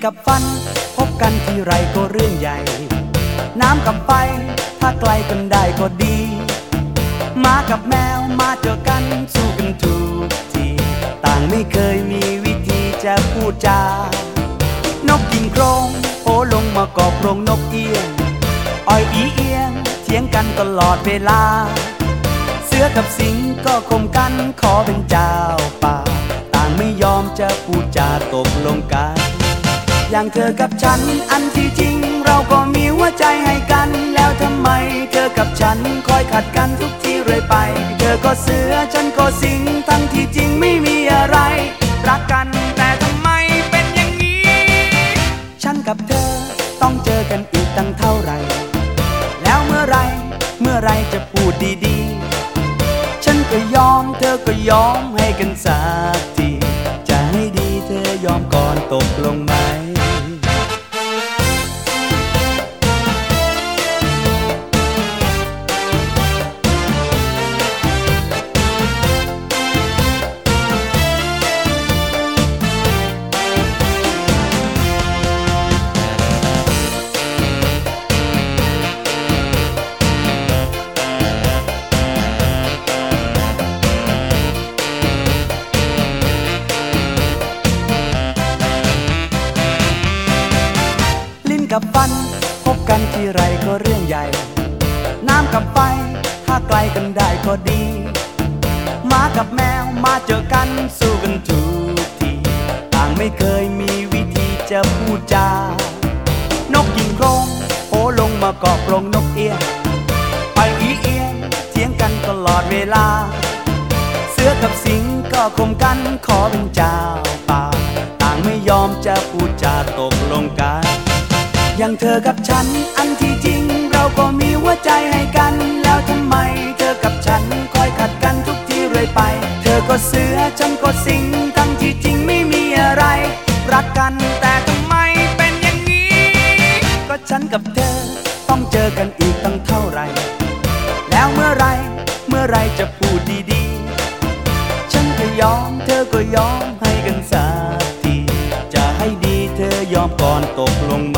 กับฟันพบกันทีไรก็เรื่องใหญ่น้ำกับไฟถ้าไกลกันได้ก็ดีหมากับแมวมาเจอกันสู้กันทุกทีต่างไม่เคยมีวิธีจะพูดจานกกินโครงโผล่ลงมากอบโรงนกเอี้ยงอ้อยอีเอียงเถียงกันตลอดเวลาเสือกับสิงก็ข่มกันขอเป็นเจ้าป่าต่างไม่ยอมจะพูดจาตกลงกันอย่างเธอกับฉันอันที่จริงเราก็มีหัวใจให้กันแล้วทำไมเธอกับฉันคอยขัดกันทุกทีเรื่อยไปเธอก็เสือฉันก็สิงทั้งที่จริงไม่มีอะไรรักกันแต่ทำไมเป็นอย่างนี้ฉันกับเธอต้องเจอกันอีกตั้งเท่าไหร่แล้วเมื่อไรจะพูดดีๆฉันก็ยอมเธอก็ยอมให้กันสักทีจะให้ดีเธอยอมก่อนตกลงไหมกับฟันพบกันทีไรก็เรื่องใหญ่น้ำกับไฟถ้าไกลกันได้ก็ดีหมากับแมวมาเจอกันสู้กันทุกทีต่างไม่เคยมีวิธีจะพูดจานกยิงโครงโผล่ลงมาเกาะกรงนกเอี้ยงไปอีเอียงเถียงกันตลอดเวลาเสือกับสิงก็ข่มกันขอเป็นเจ้าป่าต่างไม่ยอมจะพูดจาตกลงกันอย่างเธอกับฉันอันที่จริงเราก็มีหัวใจให้กันแล้วทำไมเธอกับฉันคอยขัดกันทุกทีเรื่อยไปเธอก็เสือฉันก็สิงทั้งที่จริงไม่มีอะไรรักกันแต่ทำไมเป็นอย่างนี้ก็ฉันกับเธอต้องเจอกันอีกตั้งเท่าไหร่แล้วเมื่อไรจะพูดดีๆฉันก็ยอมเธอก็ยอมให้กันสักทีจะให้ดีเธอยอมก่อนตกลง